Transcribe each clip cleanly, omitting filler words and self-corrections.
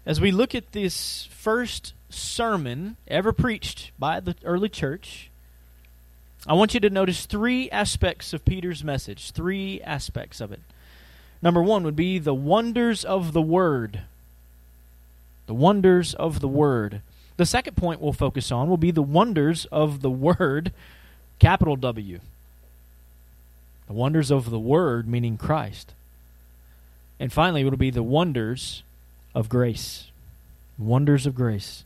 As we look at this first sermon ever preached by the early church, I want you to notice three aspects of Peter's message, three aspects of it. Number one would be the wonders of the Word. The wonders of the Word. The second point we'll focus on will be the wonders of the Word, capital W. The wonders of the Word, meaning Christ. And finally, it will be the wonders of grace. Wonders of grace.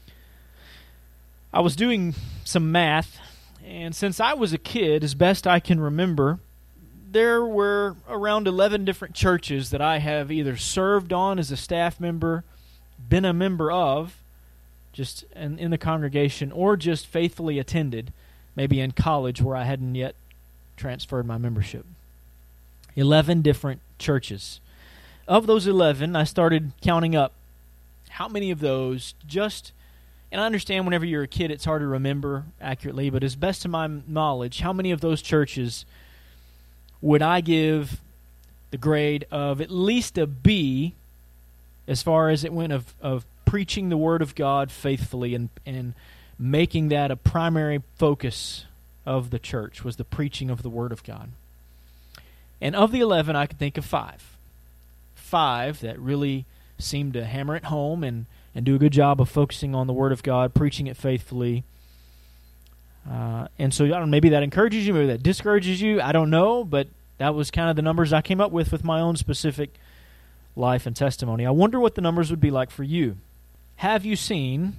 I was doing some math, and since I was a kid, as best I can remember, there were around 11 different churches that I have either served on as a staff member, been a member of, just in the congregation, or just faithfully attended, maybe in college where I hadn't yet transferred my membership. 11 different churches. Of those 11, I started counting up how many of those and I understand whenever you're a kid it's hard to remember accurately, but as best to my knowledge, how many of those churches would I give the grade of at least a B as far as it went of preaching the Word of God faithfully and making that a primary focus of the church, was the preaching of the Word of God. And of the 11, I could think of five. Five that really seemed to hammer it home and do a good job of focusing on the Word of God, preaching it faithfully. And so I don't know, maybe that encourages you, maybe that discourages you, I don't know, but that was kind of the numbers I came up with my own specific life and testimony. I wonder what the numbers would be like for you. Have you seen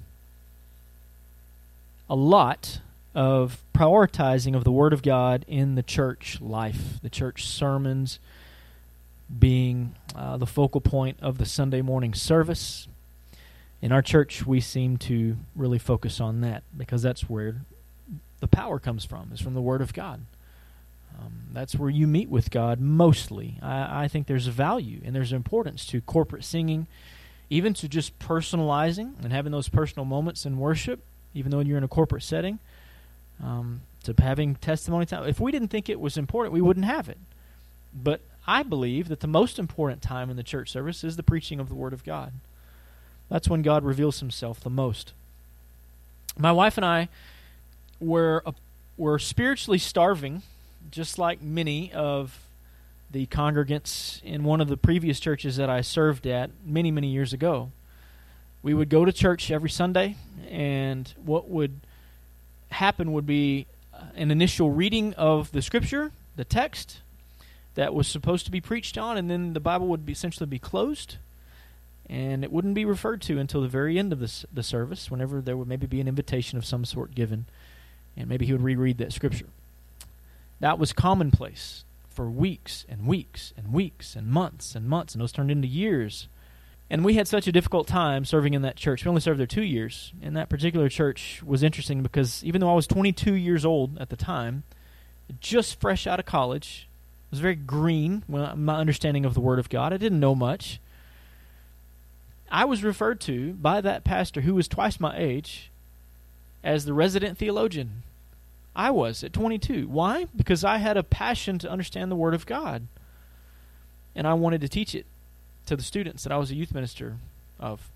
a lot of prioritizing of the Word of God in the church life, the church sermons being the focal point of the Sunday morning service? In our church, we seem to really focus on that because that's where the power comes from, is from the Word of God. That's where you meet with God mostly. I think there's a value and there's importance to corporate singing, even to just personalizing and having those personal moments in worship, even though you're in a corporate setting, to having testimony time. If we didn't think it was important, we wouldn't have it. But I believe that the most important time in the church service is the preaching of the Word of God. That's when God reveals Himself the most. My wife and I were spiritually starving, just like many of the congregants in one of the previous churches that I served at many, many years ago. We would go to church every Sunday, and what would happen would be an initial reading of the Scripture, the text that was supposed to be preached on, and then the Bible would essentially be closed, and it wouldn't be referred to until the very end of the service, whenever there would maybe be an invitation of some sort given, and maybe he would reread that Scripture. That was commonplace for weeks and weeks and weeks and months, and those turned into years. And we had such a difficult time serving in that church. We only served there 2 years. And that particular church was interesting because even though I was 22 years old at the time, just fresh out of college, I was very green in my understanding of the Word of God. I didn't know much. I was referred to by that pastor, who was twice my age, as the resident theologian. I was at 22. Why? Because I had a passion to understand the Word of God. And I wanted to teach it to the students that I was a youth minister of.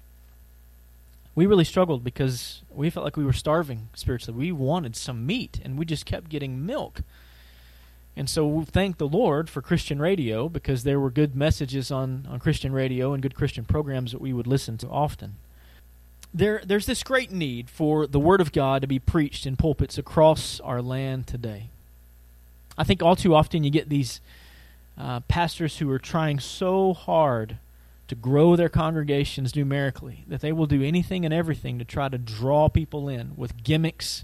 We really struggled because we felt like we were starving spiritually. We wanted some meat, and we just kept getting milk. And so we thank the Lord for Christian radio, because there were good messages on Christian radio and good Christian programs that we would listen to often. There's this great need for the Word of God to be preached in pulpits across our land today. I think all too often you get these pastors who are trying so hard to grow their congregations numerically that they will do anything and everything to try to draw people in with gimmicks.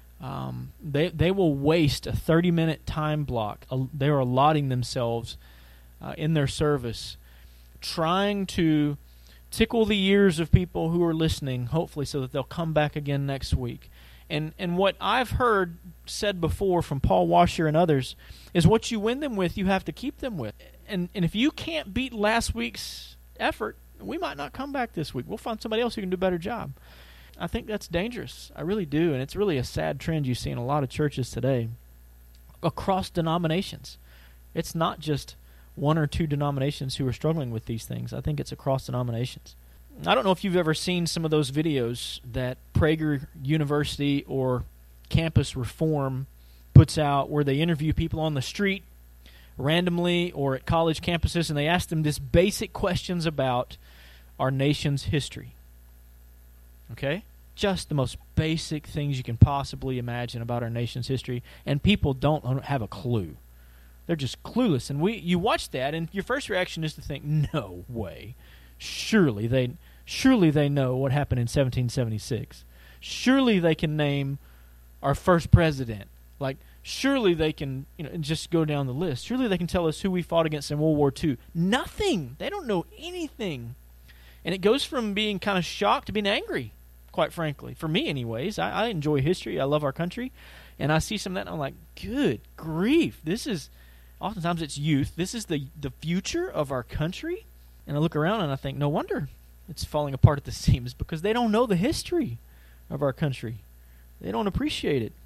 They will waste a 30-minute time block. They're allotting themselves in their service, trying to tickle the ears of people who are listening, hopefully so that they'll come back again next week. And what I've heard said before from Paul Washer and others is what you win them with, you have to keep them with. And if you can't beat last week's effort, we might not come back this week. We'll find somebody else who can do a better job. I think that's dangerous. I really do. And it's really a sad trend you see in a lot of churches today across denominations. It's not just one or two denominations who are struggling with these things. I think it's across denominations. I don't know if you've ever seen some of those videos that Prager University or Campus Reform puts out where they interview people on the street randomly or at college campuses, and they ask them this basic questions about our nation's history. Okay? Just the most basic things you can possibly imagine about our nation's history, and people don't have a clue. They're just clueless. And you watch that, and your first reaction is to think, no way. Surely they know what happened in 1776. Surely they can name our first president. Like, surely they can, just go down the list. Surely they can tell us who we fought against in World War II. Nothing. They don't know anything. And it goes from being kind of shocked to being angry, quite frankly. For me, anyways. I enjoy history. I love our country. And I see some of that, and I'm like, good grief. This is, oftentimes it's youth. This is the future of our country. And I look around and I think, no wonder it's falling apart at the seams, because they don't know the history of our country. They don't appreciate it.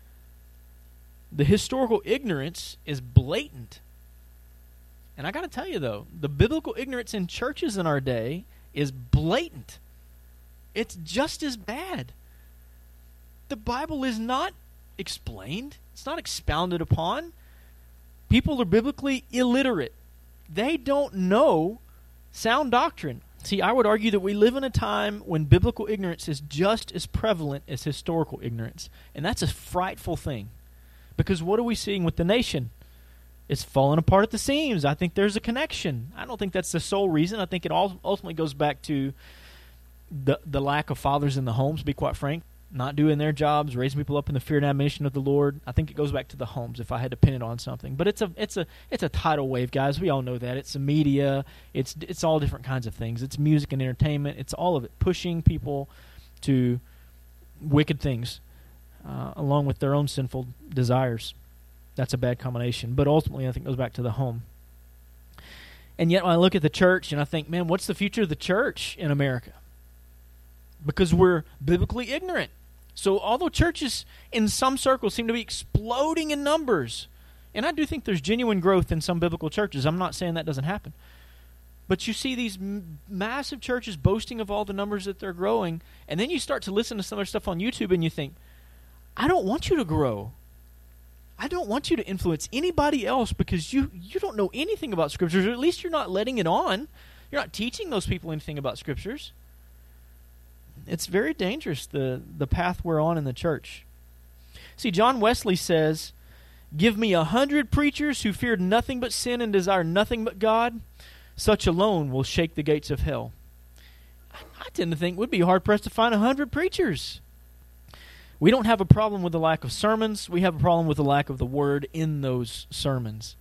The historical ignorance is blatant. And I got to tell you, though, the biblical ignorance in churches in our day is blatant. It's just as bad. The Bible is not explained. It's not expounded upon. People are biblically illiterate. They don't know sound doctrine. See, I would argue that we live in a time when biblical ignorance is just as prevalent as historical ignorance. And that's a frightful thing. Because what are we seeing with the nation? It's falling apart at the seams. I think there's a connection. I don't think that's the sole reason. I think it all ultimately goes back to the lack of fathers in the homes, to be quite frank. Not doing their jobs, raising people up in the fear and admonition of the Lord. I think it goes back to the homes if I had to pin it on something. But it's a tidal wave, guys. We all know that. It's the media. It's all different kinds of things. It's music and entertainment. It's all of it pushing people to wicked things along with their own sinful desires. That's a bad combination. But ultimately, I think it goes back to the home. And yet when I look at the church and I think, man, what's the future of the church in America? Because we're biblically ignorant. So although churches in some circles seem to be exploding in numbers, and I do think there's genuine growth in some biblical churches. I'm not saying that doesn't happen. But you see these massive churches boasting of all the numbers that they're growing, and then you start to listen to some of their stuff on YouTube and you think, I don't want you to grow. I don't want you to influence anybody else because you don't know anything about Scriptures, or at least you're not letting it on. You're not teaching those people anything about Scriptures. It's very dangerous, the path we're on in the church. See, John Wesley says, give me 100 preachers who feared nothing but sin and desire nothing but God. Such alone will shake the gates of hell. I tend to think we'd be hard-pressed to find 100 preachers. We don't have a problem with the lack of sermons. We have a problem with the lack of the Word in those sermons.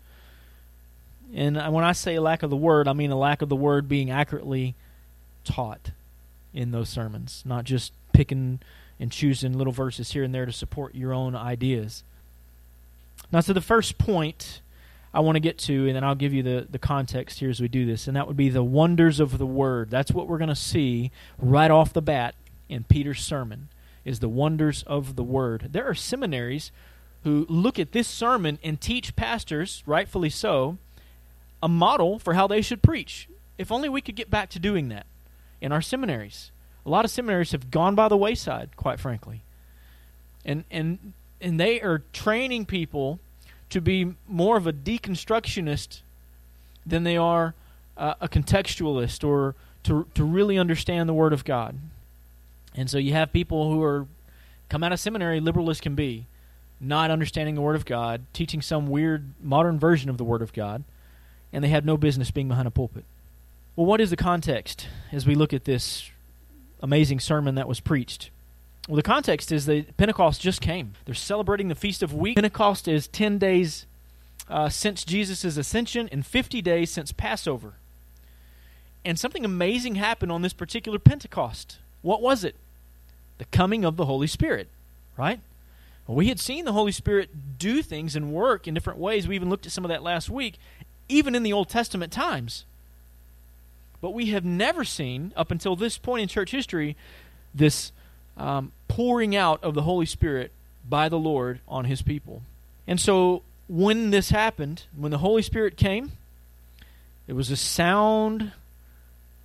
And when I say a lack of the Word, I mean a lack of the Word being accurately taught in those sermons, not just picking and choosing little verses here and there to support your own ideas. Now, so the first point I want to get to, and then I'll give you the context here as we do this, and that would be the wonders of the Word. That's what we're going to see right off the bat in Peter's sermon, is the wonders of the Word. There are seminaries who look at this sermon and teach pastors, rightfully so, a model for how they should preach. If only we could get back to doing that in our seminaries. A lot of seminaries have gone by the wayside, quite frankly. And they are training people to be more of a deconstructionist than they are a contextualist, or to really understand the Word of God. And so you have people who are come out of seminary, liberal as can be, not understanding the Word of God, teaching some weird modern version of the Word of God, and they have no business being behind a pulpit. Well, what is the context as we look at this amazing sermon that was preached? Well, the context is that Pentecost just came. They're celebrating the Feast of Weeks. Pentecost is 10 days since Jesus' ascension and 50 days since Passover. And something amazing happened on this particular Pentecost. What was it? The coming of the Holy Spirit, right? Well, we had seen the Holy Spirit do things and work in different ways. We even looked at some of that last week, even in the Old Testament times. But we have never seen, up until this point in church history, this pouring out of the Holy Spirit by the Lord on His people. And so when this happened, when the Holy Spirit came, it was a sound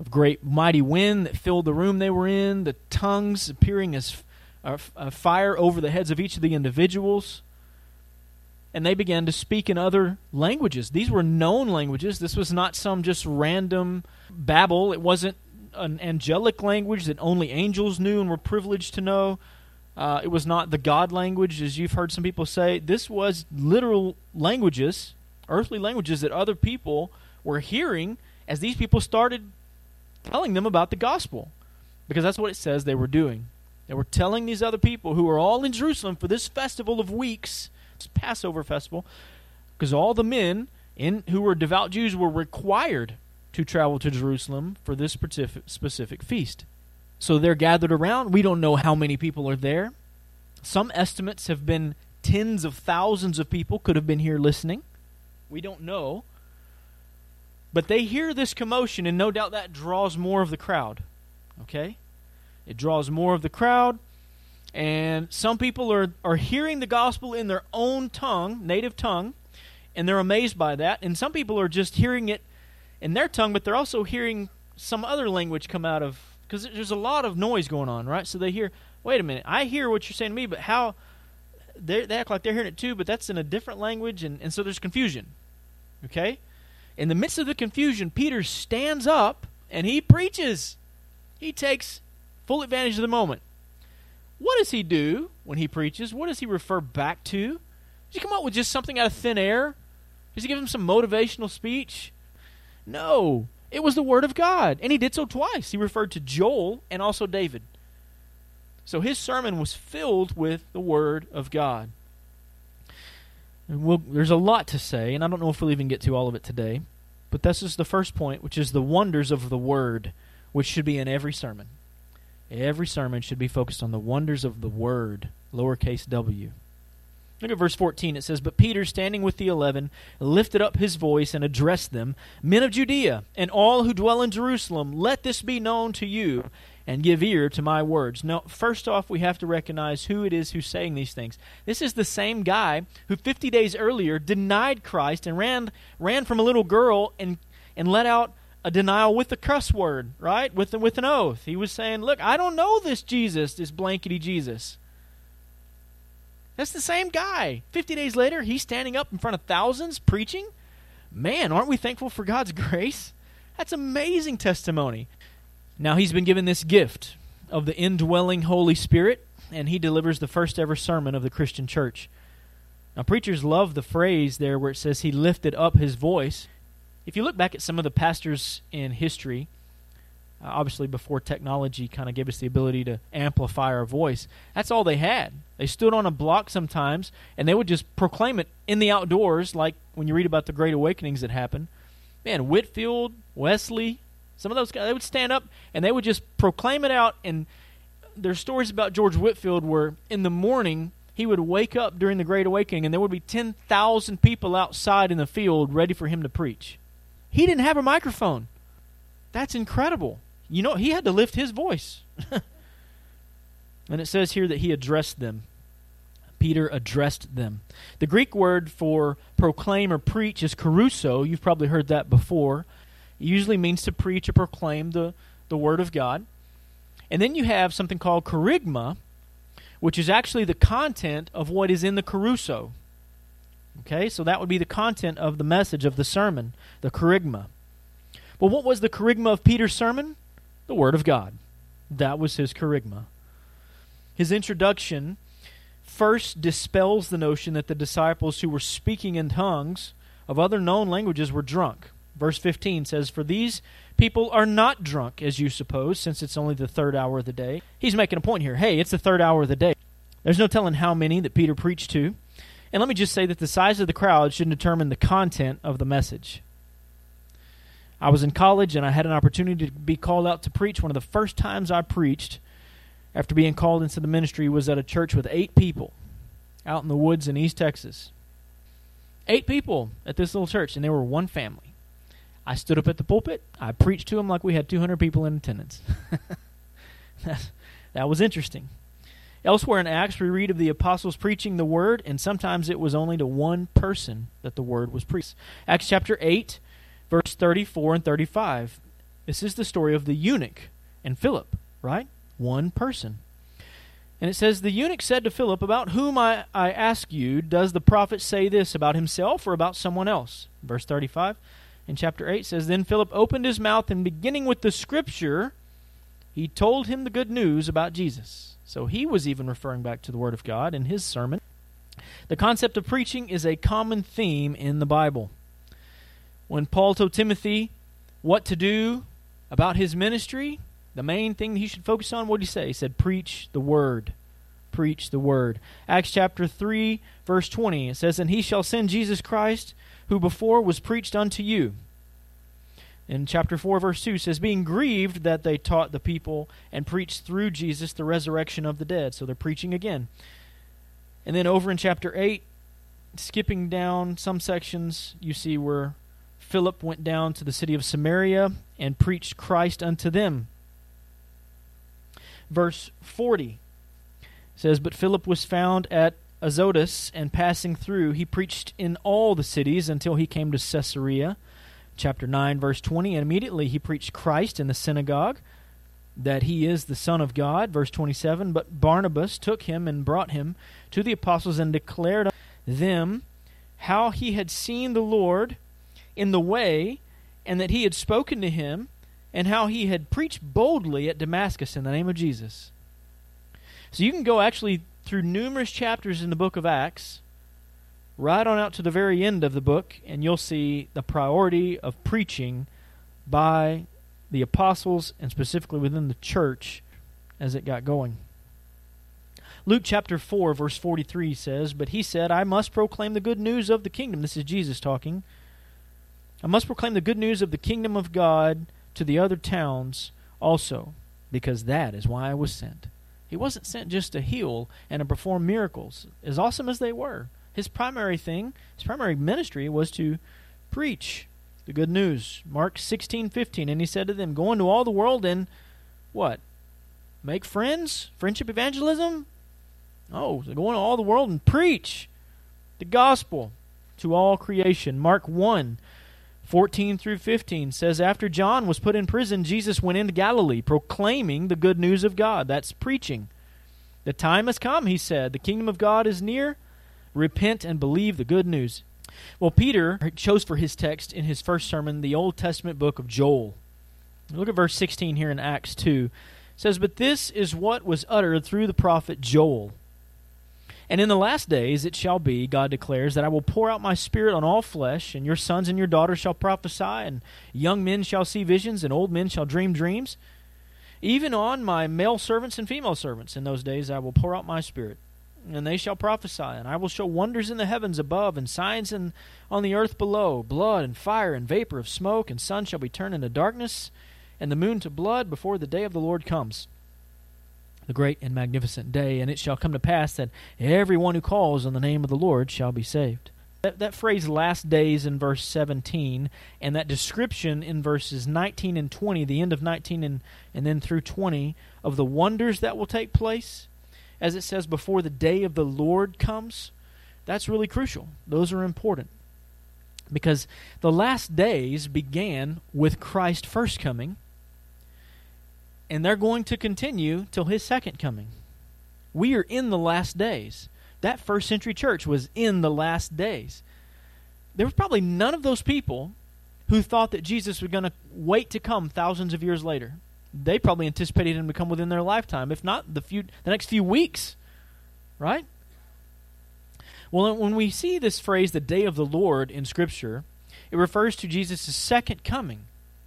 of great mighty wind that filled the room they were in, the tongues appearing as a fire over the heads of each of the individuals. And they began to speak in other languages. These were known languages. This was not some just random babble. It wasn't an angelic language that only angels knew and were privileged to know. It was not the God language, as you've heard some people say. This was literal languages, earthly languages that other people were hearing as these people started telling them about the gospel. Because that's what it says they were doing. They were telling these other people who were all in Jerusalem for this festival of weeks, this Passover festival, because all the men who were devout Jews were required to travel to Jerusalem for this specific feast. So they're gathered around. We don't know how many people are there. Some estimates have been tens of thousands of people could have been here listening. We don't know. But they hear this commotion, and no doubt that draws more of the crowd. Okay? It draws more of the crowd, and some people are hearing the gospel in their own tongue, native tongue, and they're amazed by that. And some people are just hearing it in their tongue, but they're also hearing some other language come out of, because there's a lot of noise going on, right? So they hear, wait a minute, I hear what you're saying to me, but how, they act like they're hearing it too, but that's in a different language, and so there's confusion, okay? In the midst of the confusion, Peter stands up, and he preaches. He takes full advantage of the moment. What does he do when he preaches? What does he refer back to? Does he come up with just something out of thin air? Does he give him some motivational speech? No. It was the Word of God, and he did so twice. He referred to Joel and also David. So his sermon was filled with the Word of God. And there's a lot to say, and I don't know if we'll even get to all of it today, but this is the first point, which is the wonders of the Word, which should be in every sermon. Every sermon should be focused on the wonders of the Word, lowercase w. Look at verse 14. It says, "But Peter, standing with the 11, lifted up his voice and addressed them, 'Men of Judea, and all who dwell in Jerusalem, let this be known to you, and give ear to my words.'" Now, first off, we have to recognize who it is who's saying these things. This is the same guy who 50 days earlier denied Christ and ran from a little girl and let out a denial with a cuss word, right? With an oath. He was saying, look, I don't know this Jesus, this blankety Jesus. That's the same guy. 50 days later, he's standing up in front of thousands preaching. Man, aren't we thankful for God's grace? That's amazing testimony. Now, he's been given this gift of the indwelling Holy Spirit, and he delivers the first ever sermon of the Christian church. Now, preachers love the phrase there where it says he lifted up his voice. If you look back at some of the pastors in history, obviously before technology kind of gave us the ability to amplify our voice, that's all they had. They stood on a block sometimes, and they would just proclaim it in the outdoors, like when you read about the Great Awakenings that happened. Man, Whitefield, Wesley, some of those guys, they would stand up, and they would just proclaim it out, and there's stories about George Whitefield where in the morning he would wake up during the Great Awakening, and there would be 10,000 people outside in the field ready for him to preach. He didn't have a microphone. That's incredible. You know, he had to lift his voice. And it says here that he addressed them. Peter addressed them. The Greek word for proclaim or preach is kerusso. You've probably heard that before. It usually means to preach or proclaim the Word of God. And then you have something called kerygma, which is actually the content of what is in the kerusso. Okay, so that would be the content of the message of the sermon, the kerygma. Well, what was the kerygma of Peter's sermon? The Word of God. That was his kerygma. His introduction first dispels the notion that the disciples who were speaking in tongues of other known languages were drunk. Verse 15 says, "For these people are not drunk, as you suppose, since it's only the third hour of the day." He's making a point here. Hey, it's the third hour of the day. There's no telling how many that Peter preached to. And let me just say that the size of the crowd should determine the content of the message. I was in college, and I had an opportunity to be called out to preach. One of the first times I preached after being called into the ministry was at a church with 8 people out in the woods in East Texas. 8 people at this little church, and they were one family. I stood up at the pulpit. I preached to them like we had 200 people in attendance. That was interesting. Elsewhere in Acts, we read of the apostles preaching the word, and sometimes it was only to one person that the word was preached. Acts chapter 8, verse 34 and 35. This is the story of the eunuch and Philip, right? One person. And it says, the eunuch said to Philip, about whom I ask you, does the prophet say this, about himself or about someone else? Verse 35 in chapter 8 says, then Philip opened his mouth, and beginning with the scripture, he told him the good news about Jesus. So he was even referring back to the Word of God in his sermon. The concept of preaching is a common theme in the Bible. When Paul told Timothy what to do about his ministry, the main thing he should focus on, what did he say? He said, preach the Word. Preach the Word. Acts chapter 3, verse 20, it says, and he shall send Jesus Christ, who before was preached unto you. In chapter 4, verse 2, it says, being grieved that they taught the people and preached through Jesus the resurrection of the dead. So they're preaching again. And then over in chapter 8, skipping down some sections, you see where Philip went down to the city of Samaria and preached Christ unto them. Verse 40 says, but Philip was found at Azotus, and passing through, he preached in all the cities until he came to Caesarea. Chapter 9, verse 20, and immediately he preached Christ in the synagogue, that he is the Son of God. Verse 27, but Barnabas took him and brought him to the apostles and declared them how he had seen the Lord in the way, and that he had spoken to him, and how he had preached boldly at Damascus in the name of Jesus. So you can go actually through numerous chapters in the book of Acts, right on out to the very end of the book, and you'll see the priority of preaching by the apostles, and specifically within the church as it got going. Luke chapter 4, verse 43 says, but he said, I must proclaim the good news of the kingdom. This is Jesus talking. I must proclaim the good news of the kingdom of God to the other towns also, because that is why I was sent. He wasn't sent just to heal and to perform miracles, as awesome as they were. His primary ministry was to preach the good news. Mark 16:15, and he said to them, go into all the world and what? Make friends? Friendship evangelism? Oh, so go into all the world and preach the gospel to all creation. Mark 1:14 through 15 says, after John was put in prison, Jesus went into Galilee, proclaiming the good news of God. That's preaching. The time has come, he said. The kingdom of God is near. Repent and believe the good news. Well, Peter chose for his text in his first sermon the Old Testament book of Joel. Look at verse 16 here in Acts 2. It says, but this is what was uttered through the prophet Joel. And in the last days it shall be, God declares, that I will pour out my Spirit on all flesh, and your sons and your daughters shall prophesy, and young men shall see visions, and old men shall dream dreams. Even on my male servants and female servants in those days I will pour out my Spirit, and they shall prophesy, and I will show wonders in the heavens above, and signs on the earth below, blood and fire and vapor of smoke, and sun shall be turned into darkness, and the moon to blood before the day of the Lord comes, the great and magnificent day. And it shall come to pass that every one who calls on the name of the Lord shall be saved. That phrase, last days, in verse 17, and that description in verses 19 and 20, the end of 19 and then through 20, of the wonders that will take place, as it says, before the day of the Lord comes, that's really crucial. Those are important. Because the last days began with Christ's first coming, and they're going to continue till his second coming. We are in the last days. That first century church was in the last days. There was probably none of those people who thought that Jesus was going to wait to come thousands of years later. They probably anticipated him to come within their lifetime, if not the next few weeks, right? Well, when we see this phrase, the day of the Lord, in Scripture, it refers to Jesus' second coming,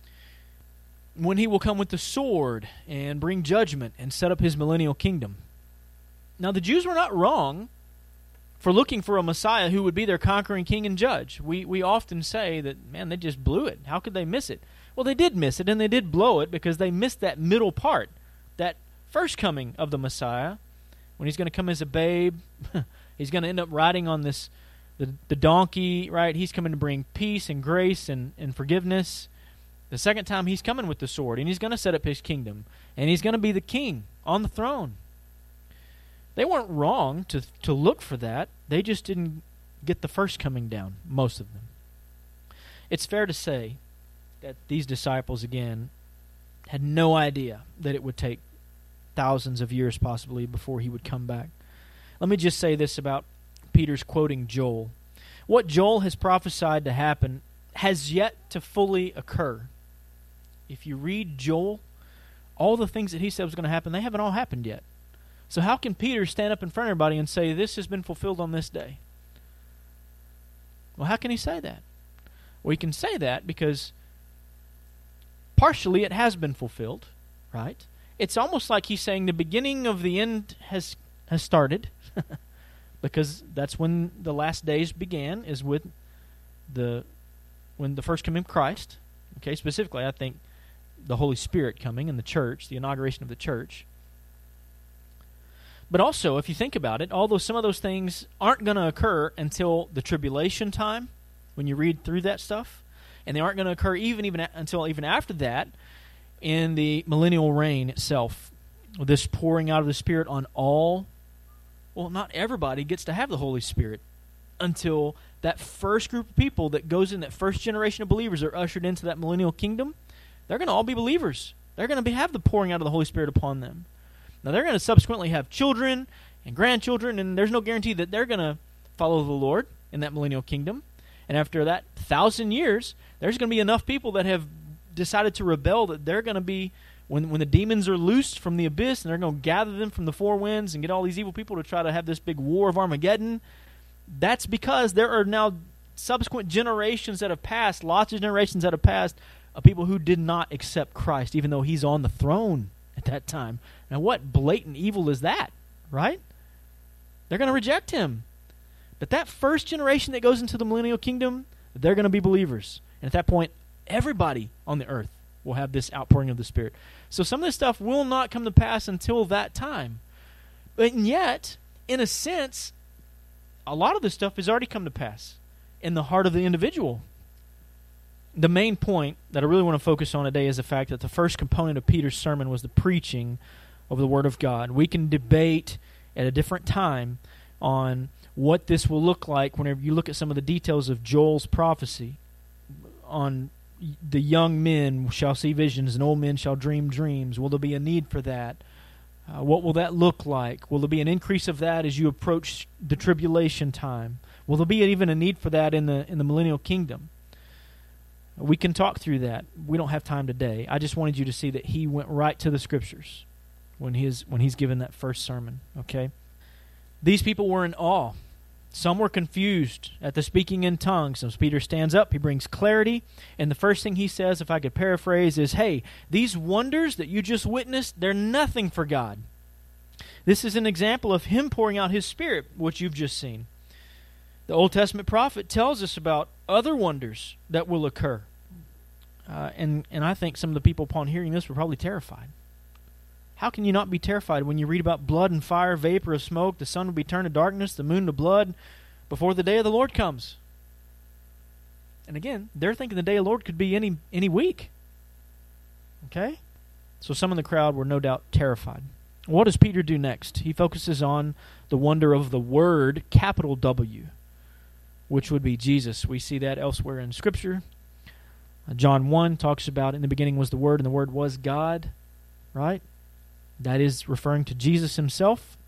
when he will come with the sword and bring judgment and set up his millennial kingdom. Now, the Jews were not wrong for looking for a Messiah who would be their conquering king and judge. We often say that, man, they just blew it. How could they miss it? Well, they did miss it, and they did blow it because they missed that middle part, that first coming of the Messiah, when he's going to come as a babe. He's going to end up riding on the donkey, right? He's coming to bring peace and grace and forgiveness. The second time, he's coming with the sword, and he's going to set up his kingdom, and he's going to be the king on the throne. They weren't wrong to look for that. They just didn't get the first coming down, most of them. It's fair to say that these disciples, again, had no idea that it would take thousands of years possibly before he would come back. Let me just say this about Peter's quoting Joel. What Joel has prophesied to happen has yet to fully occur. If you read Joel, all the things that he said was going to happen, they haven't all happened yet. So how can Peter stand up in front of everybody and say, this has been fulfilled on this day? Well, how can he say that? Well, he can say that because partially it has been fulfilled, right? It's almost like he's saying the beginning of the end has started, because that's when the last days began, is with when the first coming of Christ. Okay, specifically, I think the Holy Spirit coming and the church, the inauguration of the church. But also, if you think about it, although some of those things aren't going to occur until the tribulation time, when you read through that stuff, and they aren't going to occur until after that, in the millennial reign itself, this pouring out of the Spirit on all. Well, not everybody gets to have the Holy Spirit until that first group of people that goes in, that first generation of believers are ushered into that millennial kingdom. They're going to all be believers. They're going to have the pouring out of the Holy Spirit upon them. Now, they're going to subsequently have children and grandchildren, and there's no guarantee that they're going to follow the Lord in that millennial kingdom. And after that 1,000 years, there's going to be enough people that have decided to rebel that they're going to be, when the demons are loosed from the abyss, and they're going to gather them from the four winds and get all these evil people to try to have this big war of Armageddon. That's because there are now subsequent generations that have passed, lots of generations that have passed, of people who did not accept Christ, even though he's on the throne at that time. Now, what blatant evil is that, right? They're going to reject him. But that first generation that goes into the millennial kingdom, they're going to be believers. And at that point, everybody on the earth will have this outpouring of the Spirit. So some of this stuff will not come to pass until that time. But yet, in a sense, a lot of this stuff has already come to pass in the heart of the individual. The main point that I really want to focus on today is the fact that the first component of Peter's sermon was the preaching of the Word of God. We can debate at a different time on what this will look like whenever you look at some of the details of Joel's prophecy on the young men shall see visions and old men shall dream dreams. Will there be a need for that? What will that look like? Will there be an increase of that as you approach the tribulation time? Will there be even a need for that in the millennial kingdom? We can talk through that. We don't have time today. I just wanted you to see that he went right to the Scriptures when he's given that first sermon. Okay, these people were in awe. Some were confused at the speaking in tongues. So Peter stands up, he brings clarity, and the first thing he says, if I could paraphrase, is, hey, these wonders that you just witnessed, they're nothing for God. This is an example of him pouring out his Spirit, which you've just seen. The Old Testament prophet tells us about other wonders that will occur. And I think some of the people upon hearing this were probably terrified. How can you not be terrified when you read about blood and fire, vapor of smoke, the sun will be turned to darkness, the moon to blood, before the day of the Lord comes? And again, they're thinking the day of the Lord could be any week. Okay? So some in the crowd were no doubt terrified. What does Peter do next? He focuses on the wonder of the Word, capital W, which would be Jesus. We see that elsewhere in Scripture. John 1 talks about, in the beginning was the Word, and the Word was God, right? That is referring to Jesus himself.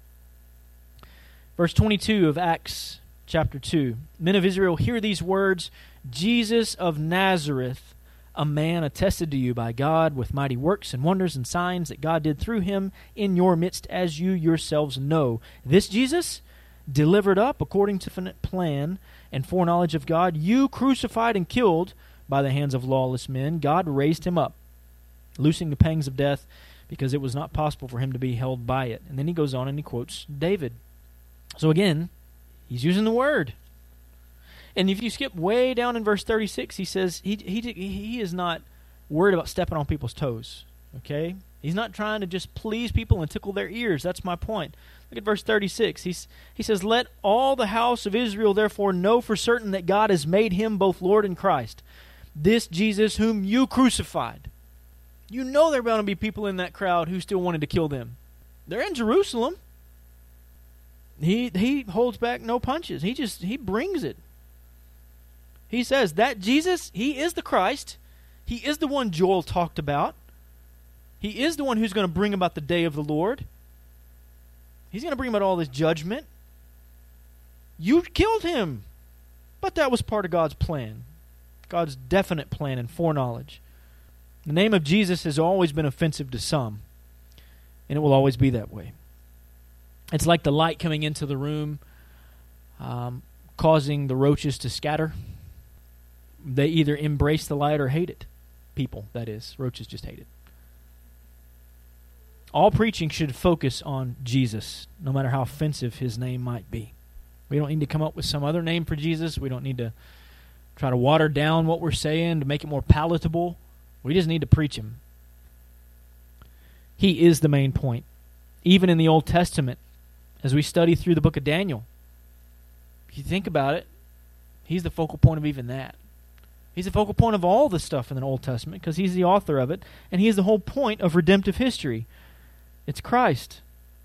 Verse 22 of Acts chapter 2. Men of Israel, hear these words, Jesus of Nazareth, a man attested to you by God with mighty works and wonders and signs that God did through him in your midst, as you yourselves know. This Jesus, delivered up according to the infinite plan and foreknowledge of God, you crucified and killed by the hands of lawless men. God raised him up, loosing the pangs of death, because it was not possible for him to be held by it. And then he goes on and he quotes David. So again, he's using the Word. And if you skip way down in verse 36, he says he is not worried about stepping on people's toes. Okay? He's not trying to just please people and tickle their ears. That's my point. Look at verse 36. He says, let all the house of Israel therefore know for certain that God has made him both Lord and Christ, this Jesus whom you crucified. You know there are going to be people in that crowd who still wanted to kill them. They're in Jerusalem. He holds back no punches. He brings it. He says that Jesus, he is the Christ. He is the one Joel talked about. He is the one who's going to bring about the day of the Lord. He's going to bring about all this judgment. You killed him. But that was part of God's plan. God's definite plan and foreknowledge. The name of Jesus has always been offensive to some. And it will always be that way. It's like the light coming into the room, causing the roaches to scatter. They either embrace the light or hate it. People, that is. Roaches just hate it. All preaching should focus on Jesus, no matter how offensive his name might be. We don't need to come up with some other name for Jesus. We don't need to try to water down what we're saying to make it more palatable. We just need to preach him. He is the main point. Even in the Old Testament, as we study through the book of Daniel, if you think about it, he's the focal point of even that. He's the focal point of all the stuff in the Old Testament because he's the author of it, and he is the whole point of redemptive history. It's Christ.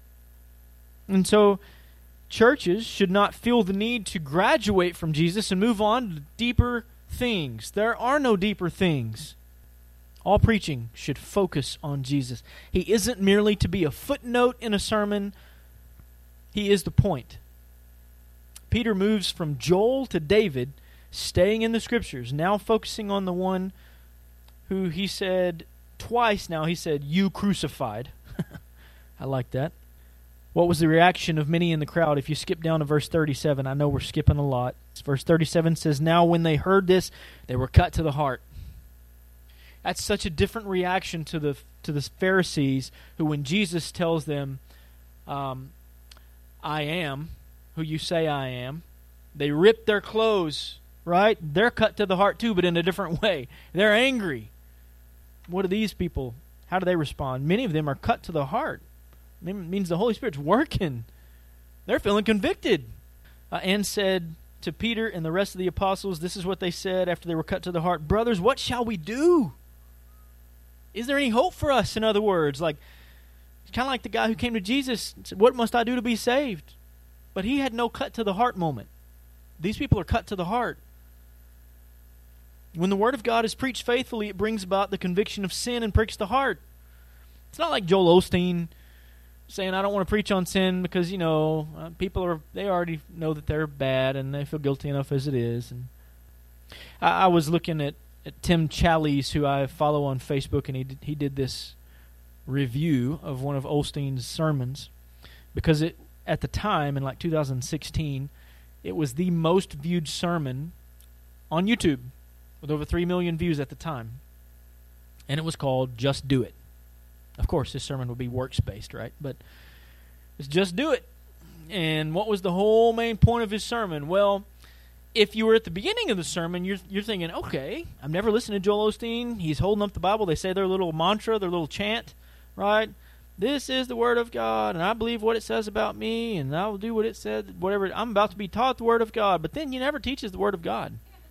And so churches should not feel the need to graduate from Jesus and move on to deeper things. There are no deeper things. All preaching should focus on Jesus. He isn't merely to be a footnote in a sermon. He is the point. Peter moves from Joel to David, staying in the Scriptures, now focusing on the one who he said twice now, he said, "You crucified." I like that. What was the reaction of many in the crowd? If you skip down to verse 37, I know we're skipping a lot. Verse 37 says, "Now when they heard this, they were cut to the heart." That's such a different reaction to the Pharisees, who when Jesus tells them, "I am who you say I am," they rip their clothes, right? They're cut to the heart too, but in a different way. They're angry. What are these people? How do they respond? Many of them are cut to the heart. It means the Holy Spirit's working. They're feeling convicted. And said to Peter and the rest of the apostles, this is what they said after they were cut to the heart: "Brothers, what shall we do? Is there any hope for us?" In other words, it's kind of like the guy who came to Jesus and said, "What must I do to be saved?" But he had no cut to the heart moment. These people are cut to the heart. When the Word of God is preached faithfully, it brings about the conviction of sin and pricks the heart. It's not like Joel Osteen saying, "I don't want to preach on sin because, people they already know that they're bad and they feel guilty enough as it is." And I was looking at Tim Challies, who I follow on Facebook, and he did this review of one of Osteen's sermons because at the time, in 2016, it was the most viewed sermon on YouTube with over 3 million views at the time. And it was called "Just Do It." Of course, this sermon would be works-based, right? But it's "Just Do It." And what was the whole main point of his sermon? Well, if you were at the beginning of the sermon, you're thinking, okay, I've never listened to Joel Osteen. He's holding up the Bible. They say their little mantra, their little chant, right? This is the Word of God, and I believe what it says about me, and I will do what it said, whatever. I'm about to be taught the Word of God. But then he never teaches the Word of God.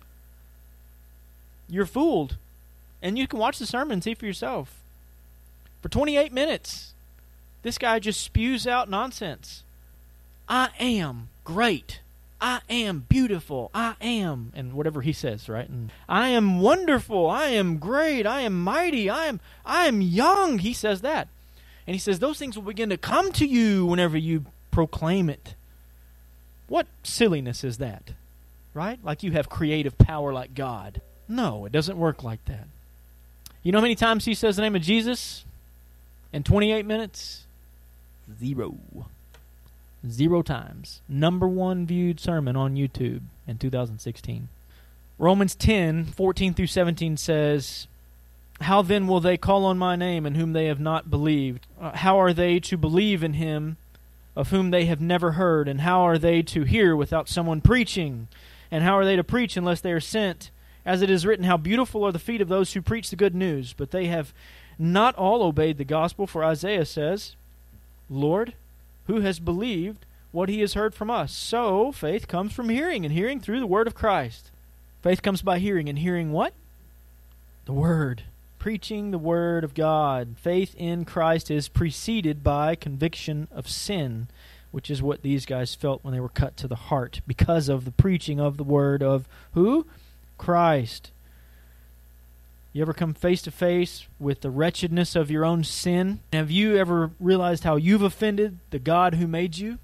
You're fooled. And you can watch the sermon and see for yourself. For 28 minutes, this guy just spews out nonsense. I am great. I am beautiful. I am, and whatever he says, right? And I am wonderful. I am great. I am mighty. I am young. He says that. And he says those things will begin to come to you whenever you proclaim it. What silliness is that? Right? Like you have creative power like God. No, it doesn't work like that. You know how many times he says the name of Jesus in 28 minutes? 0. 0 times. Number 1 viewed sermon on YouTube in 2016. Romans 10:14-17 says, "How then will they call on my name in whom they have not believed? How are they to believe in him of whom they have never heard? And how are they to hear without someone preaching? And how are they to preach unless they are sent? As it is written, how beautiful are the feet of those who preach the good news. But they have not all obeyed the gospel, for Isaiah says, 'Lord, who has believed what he has heard from us?' So faith comes from hearing, and hearing through the word of Christ." Faith comes by hearing, and hearing what? The Word. Preaching the Word of God. Faith in Christ is preceded by conviction of sin, which is what these guys felt when they were cut to the heart because of the preaching of the Word of who? Christ. You ever come face to face with the wretchedness of your own sin? Have you ever realized how you've offended the God who made you?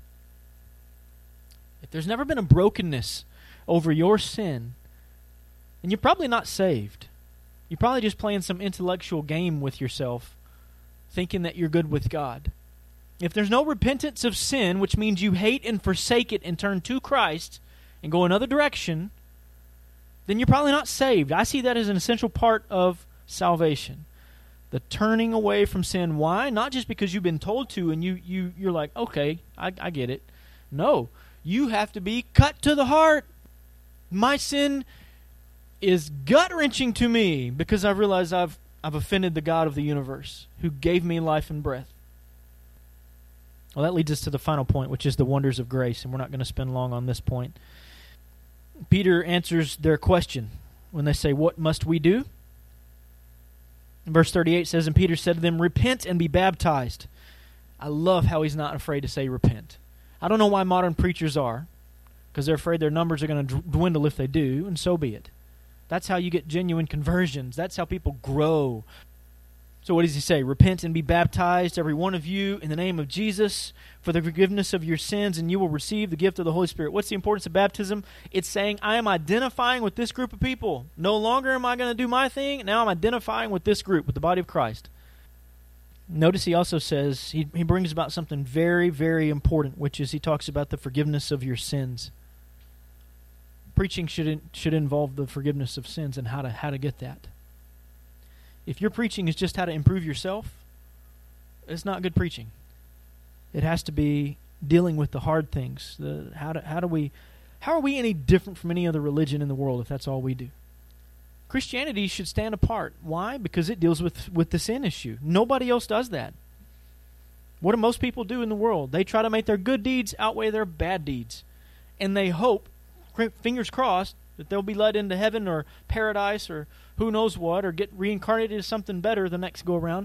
If there's never been a brokenness over your sin, then you're probably not saved. You're probably just playing some intellectual game with yourself, thinking that you're good with God. If there's no repentance of sin, which means you hate and forsake it and turn to Christ and go another direction, then you're probably not saved. I see that as an essential part of salvation. The turning away from sin. Why? Not just because you've been told to and you're like, okay, I get it. No, you have to be cut to the heart. My sin is gut-wrenching to me because I realize I've offended the God of the universe who gave me life and breath. Well, that leads us to the final point, which is the wonders of grace, and we're not going to spend long on this point. Peter answers their question when they say, what must we do? Verse 38 says, and Peter said to them, repent and be baptized. I love how he's not afraid to say repent. I don't know why modern preachers are, because they're afraid their numbers are going to dwindle if they do, and so be it. That's how you get genuine conversions. That's how people grow. So what does he say? Repent and be baptized, every one of you, in the name of Jesus, for the forgiveness of your sins, and you will receive the gift of the Holy Spirit. What's the importance of baptism? It's saying, I am identifying with this group of people. No longer am I going to do my thing. Now I'm identifying with this group, with the body of Christ. Notice he also says, he brings about something very, very important, which is he talks about the forgiveness of your sins. Preaching should involve the forgiveness of sins and how to get that. If your preaching is just how to improve yourself, it's not good preaching. It has to be dealing with the hard things. How are we any different from any other religion in the world if that's all we do? Christianity should stand apart. Why? Because it deals with the sin issue. Nobody else does that. What do most people do in the world? They try to make their good deeds outweigh their bad deeds. And they hope, fingers crossed, that they'll be led into heaven or paradise or who knows what, or get reincarnated as something better the next go around.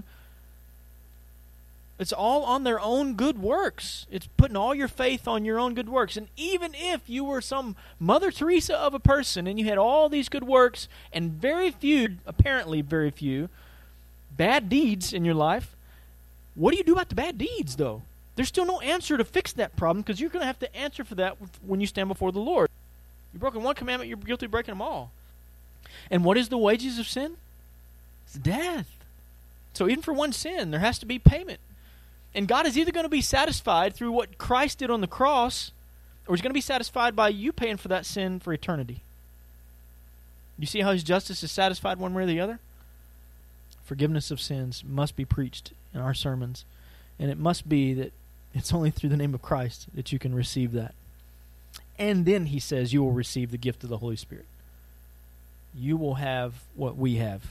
It's all on their own good works. It's putting all your faith on your own good works. And even if you were some Mother Teresa of a person and you had all these good works and apparently very few, bad deeds in your life, what do you do about the bad deeds, though? There's still no answer to fix that problem because you're going to have to answer for that when you stand before the Lord. You've broken one commandment, you're guilty of breaking them all. And what is the wages of sin? It's death. So even for one sin, there has to be payment. And God is either going to be satisfied through what Christ did on the cross, or He's going to be satisfied by you paying for that sin for eternity. You see how His justice is satisfied one way or the other? Forgiveness of sins must be preached in our sermons. And it must be that it's only through the name of Christ that you can receive that. And then he says you will receive the gift of the Holy Spirit. You will have what we have.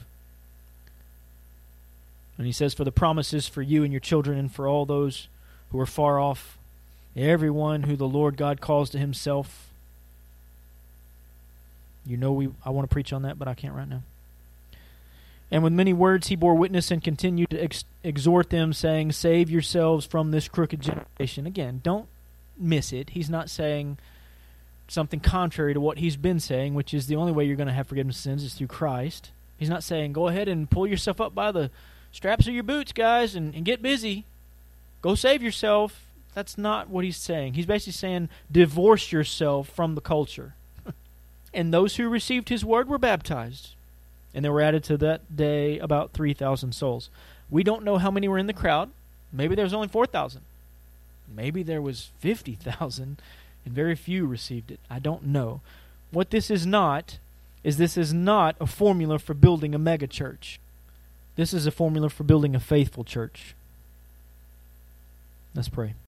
And he says, for the promises for you and your children and for all those who are far off, everyone who the Lord God calls to Himself. You know I want to preach on that, but I can't right now. And with many words he bore witness and continued to exhort them, saying, save yourselves from this crooked generation. Again, don't miss it. He's not saying something contrary to what he's been saying, which is the only way you're going to have forgiveness of sins is through Christ. He's not saying, go ahead and pull yourself up by the straps of your boots, guys, and get busy. Go save yourself. That's not what he's saying. He's basically saying, divorce yourself from the culture. And those who received his word were baptized. And there were added to that day about 3,000 souls. We don't know how many were in the crowd. Maybe there was only 4,000. Maybe there was 50,000, and very few received it. I don't know. What this is not a formula for building a mega church. This is a formula for building a faithful church. Let's pray.